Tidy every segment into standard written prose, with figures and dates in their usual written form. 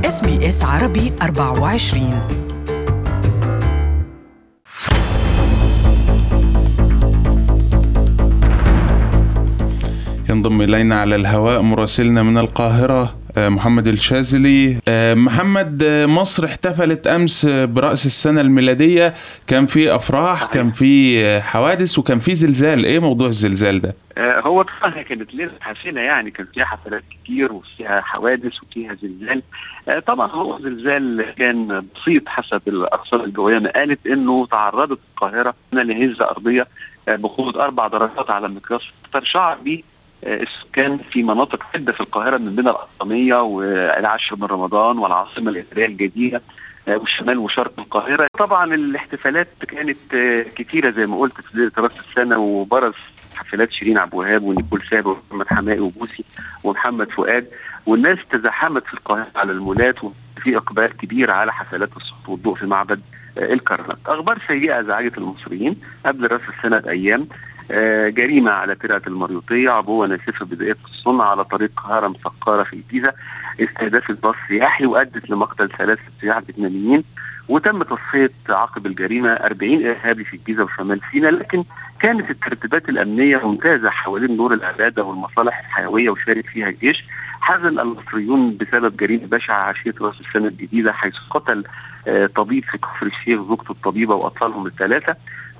SBS عربي 24. ينضم إلينا على الهواء مراسلنا من القاهرة محمد الشاذلي. محمد، مصر احتفلت أمس برأس السنة الميلادية، كان في أفراح، كان في حوادث، وكان في زلزال. إيه موضوع الزلزال ده؟ هو طبعا كانت ليلة حافلة، يعني كان فيها حفلات كتير وفيها حوادث وفيها زلزال. طبعا هو زلزال كان بسيط حسب الأرصاد الجوية، ما قالت إنه تعرضت القاهرة لهزة أرضية بقوة 4 درجات على مقياس ريختر. شعر به السكان في مناطق عدة في القاهرة، من بين القطامية والعاشر من رمضان والعاصمة الإدارية الجديدة والشمال وشرق القاهرة. طبعا الاحتفالات كانت كتيرة زي ما قلت في ليلة رأس السنة، وبرز حفلات شيرين عبد الوهاب ونيكول سابا ومحمد حماقي وبوسي ومحمد فؤاد، والناس تزاحمت في القاهرة على المولات، وفي إقبال كبير على حفلات الصوت والضوء في معبد الكرنك. أخبار سيئة أزعجت المصريين قبل رأس السنة بأيام. جريمة على ترعة المريوطية، عبوة ناسفة بداية الصنع على طريق هرم سقارة في الجيزة، استهداف باص سياحي وأدت لمقتل 3 سياح فيتناميين. وتم تصفية عقب الجريمة 40 إرهابي في الجيزة وشمال سيناء، لكن كانت الترتيبات الأمنية ممتازة حوالين دور العبادة والمصالح الحيوية وشارك فيها الجيش. حزن المصريون بسبب جريمة بشعة عشية رأس السنة الجديدة، حيث قتل طبيب في كفر الشيخ زوجته الطبيبة وأطفالهم الثلاثة.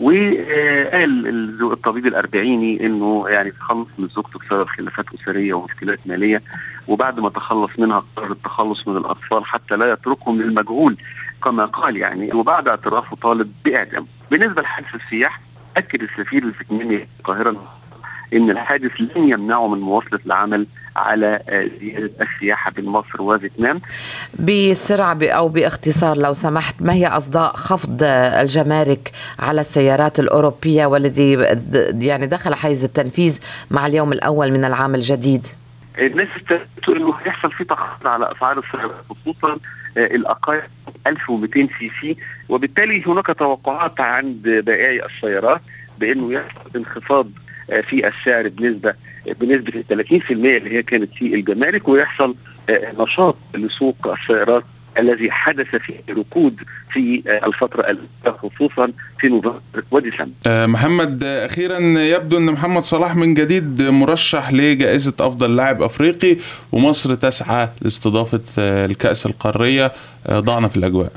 وقال الطبيب الأربعيني إنه يعني تخلص من زوجته بسبب خلافات أسرية ومشكلات مالية، وبعد ما تخلص منها قرر التخلص من الأطفال حتى لا يتركهم للمجهول كما قال يعني. وبعد اعترافه طالب بإعدام. بالنسبة لحادث السياح، أكد السفير الفيتنامي في القاهرة إن الحادث لن يمنعه من مواصلة العمل على زيادة السياحة بين مصر وفيتنام. بسرعة أو باختصار لو سمحت، ما هي أصداء خفض الجمارك على السيارات الأوروبية والذي يعني دخل حيز التنفيذ مع اليوم الأول من العام الجديد؟ الناس تقول إنه هيحصل في تخفيض على أسعار السيارات، خصوصا الأقل 1200 سي سي، وبالتالي هناك توقعات عند بائعي السيارات بأنه يحصل انخفاض في السعر بنسبة 30% اللي هي كانت في الجمارك، ويحصل نشاط لسوق السيارات الذي حدث فيه ركود في الفترة الأخيرة خصوصا في نوفمبر وديسمبر. محمد، أخيرا يبدو أن محمد صلاح من جديد مرشح لجائزة أفضل لاعب أفريقي، ومصر تسعى لاستضافة الكأس القارية. ضعنا في الأجواء.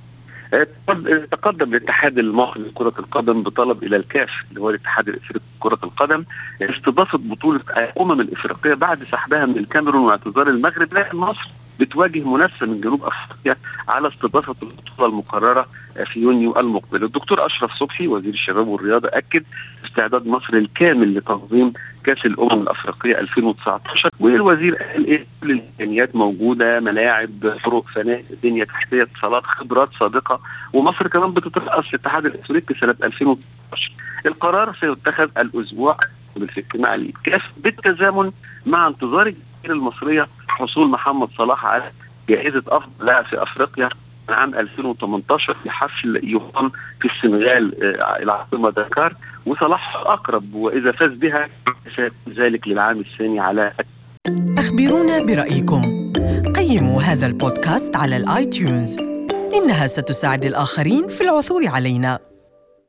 تقدم الاتحاد المصري لكرة القدم بطلب إلى الكاف اللي هو الاتحاد الافريقي لكرة القدم استضافة بطولة الأمم الافريقية بعد سحبها من الكاميرون واعتذار المغرب، لكن مصر بتواجه منافسة من جنوب أفريقيا على استضافة البطولة المقررة في يونيو المقبل. الدكتور أشرف صبحي وزير الشباب والرياضة أكد استعداد مصر الكامل لتنظيم كأس الأمم الأفريقية 2019، والوزير قال إيه كل الإمكانيات موجودة، ملاعب، طرق، فنادق، بنية تحتية، اتصالات، خبرات سابقة، ومصر كمان بتترأس الاتحاد الافريقي سنة 2019. القرار سيتخذ الأسبوع في اجتماع الكاف بالتزامن مع انتظار الجماهير المصرية حصول محمد صلاح على جائزة أفضل لاعب في أفريقيا عام 2018 في حفل يقام في السنغال العاصمة دكار، وصلاح أقرب، وإذا فاز بها سيكون ذلك للعام الثاني على. أخبرونا برأيكم، قيموا هذا البودكاست على الآيتيونز، إنها ستساعد الآخرين في العثور علينا.